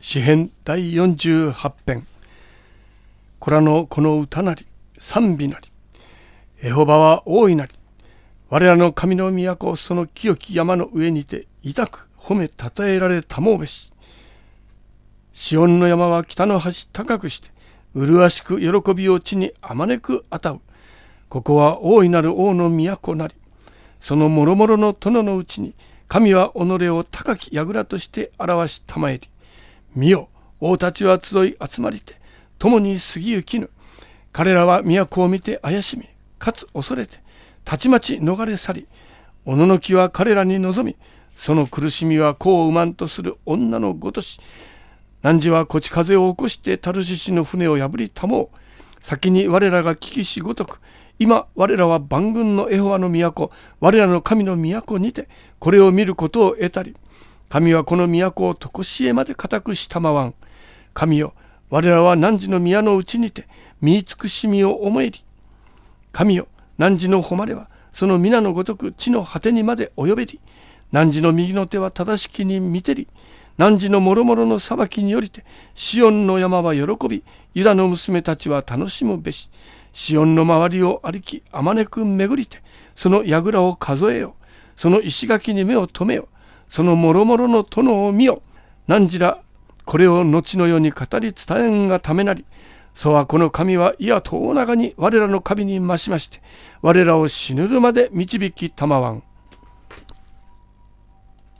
詩編第48編。こらのこの歌なり、賛美なり。エホバは大いなり。我らの神の都、その清き山の上にて、痛く褒めたたえられたもうべし。シオンの山は北の端高くして、麗しく喜びを地にあまねくあたう。ここは大いなる王の都なり。そのもろもろの殿のうちに、神は己を高き櫓として表したまえり。見よ、王たちは集い集まりて、共に過ぎゆきぬ。彼らは都を見て怪しみ、かつ恐れて、たちまち逃れ去り、おののきは彼らに望み、その苦しみは子を産まんとする女のごとし、汝はこち風を起こしてタルシシの船を破りたもう。先に我らが聞きしごとく、今我らは万軍のエホバの都、我らの神の都にて、これを見ることを得たり、神はこの都をとこしえまで固くしたまわん。神よ、我らは汝の宮のうちにて、見尽くしみを思えり。神よ、汝の誉れは、その皆のごとく地の果てにまで及べり。汝の右の手は正しきに見てり。汝のもろもろの裁きによりて、シオンの山は喜び、ユダの娘たちは楽しむべし。シオンの周りを歩き、あまねく巡りて、その櫓を数えよ。その石垣に目を留めよ。そのもろもろの殿を見よ。汝らこれを後の世に語り伝えんがためなり。そはこの神はいや遠長に我らの神に増しまして、我らを死ぬるまで導きたまわん。